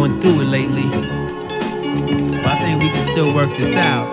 going through it lately, but I think we can still work this out.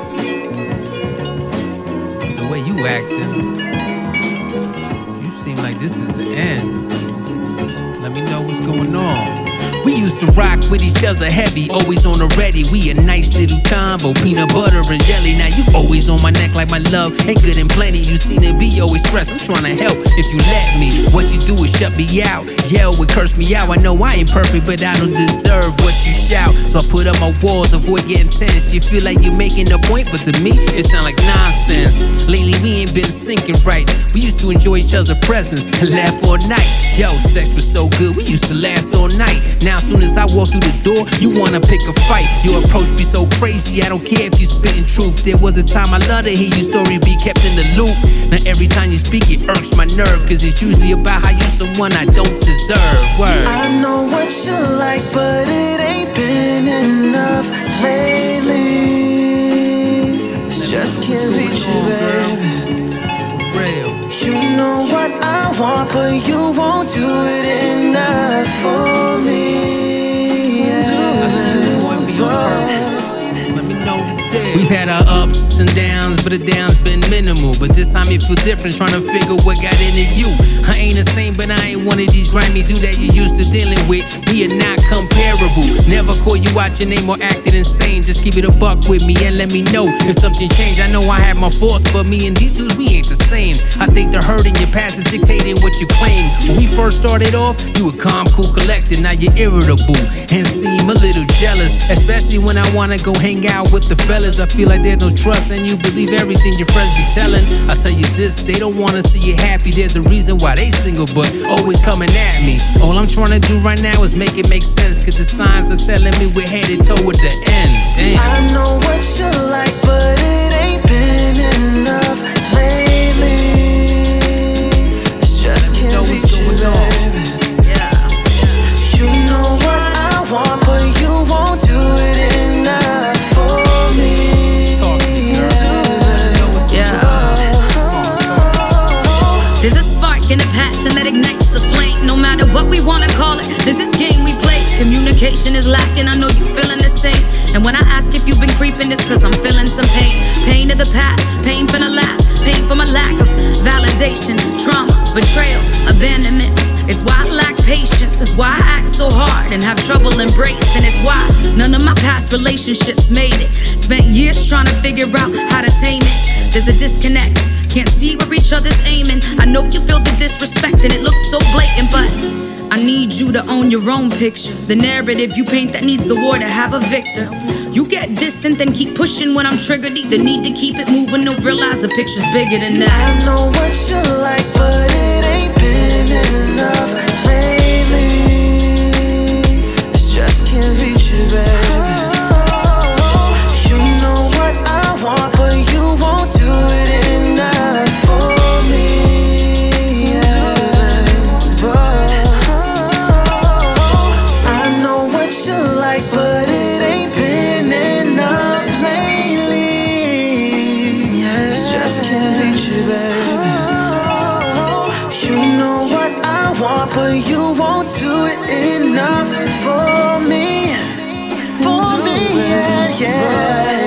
But the way you acting, you seem like this is the end. Let me know what's going on. We used to rock with each other heavy, always on the ready. We a nice little combo, peanut butter and jelly. Now you always on my neck like my love ain't good and plenty. You seen it be always stressed, I'm trying to help if you let me. What you do is shut me out, yell and curse me out. I know I ain't perfect, but I don't deserve what you shout. So I put up my walls, avoid getting tense. You feel like you're making a point, but to me, it sound like nonsense. Lately we ain't been syncing right. We used to enjoy each other's presence and laugh all night. Yo, sex was so good, we used to last all night. Now as soon as I walk through the door, you wanna pick a fight. Your approach be so crazy, I don't care if you spitting truth. There was a time I love to hear your story be kept in the loop. Now every time you speak, it irks my nerve, cause it's usually about how you someone I don't deserve. Word. I know what you like, but it ain't been enough lately. Just can't reach you, baby. For real. You know what I want, but you won't do it enough for me. I see you want me on purpose. Let me know today. We've had our ups and downs, but the downs been minimal. But this time it feel different, trying to figure what got into you. I ain't the same, but I ain't one of these grimy dudes that you used to dealing with. We are not comparable. Never call you out your name or acted insane. Just keep it a buck with me and let me know if something changed. I know I have my faults, but me and these dudes, we ain't the same. I think the hurt in your past is dictating what you claim. When we first started off, you were calm, cool, collected. Now you're irritable and seem a little jealous, especially when I wanna go hang out with the fellas. I feel like there's no trust and you believe everything your friends be telling. I tell you this, they don't wanna see you happy. There's a reason why they single, but always coming at me. All I'm trying to do right now is make it make sense, cause the signs are telling me we're headed toward the end. Damn. I know what you like, but it ain't been enough lately. Just can't reach you, baby. You know what I want, but you won't do it enough for me. Talk to me, girl. There's a spark and a passion that ignites the flame. No matter what we wanna call it, this is game we play. Communication is lacking, I know you feeling the same. And when I ask if you've been creeping, it's cause I'm feeling some pain. Pain of the past, pain from the last, pain from a lack of validation, trauma, betrayal, abandonment. It's why I lack patience, it's why I act so hard and have trouble embracing. It's why none of my past relationships made it. Spent years trying to figure out how to tame it. There's a disconnect, can't see where each other's aiming. I know you feel the disrespect and it looks so blatant, but I need you to own your own picture. The narrative you paint that needs the war to have a victor. You get distant, then keep pushing when I'm triggered. Either need to keep it moving or realize the picture's bigger than that. I know what you like, but it ain't been enough lately. Just can't reach you, baby. You know what I want, but you won't do it enough for me. I know what you like, but it ain't been enough lately. Just can't reach you, baby. You know what I want, but you won't do it enough for me. For me, yeah.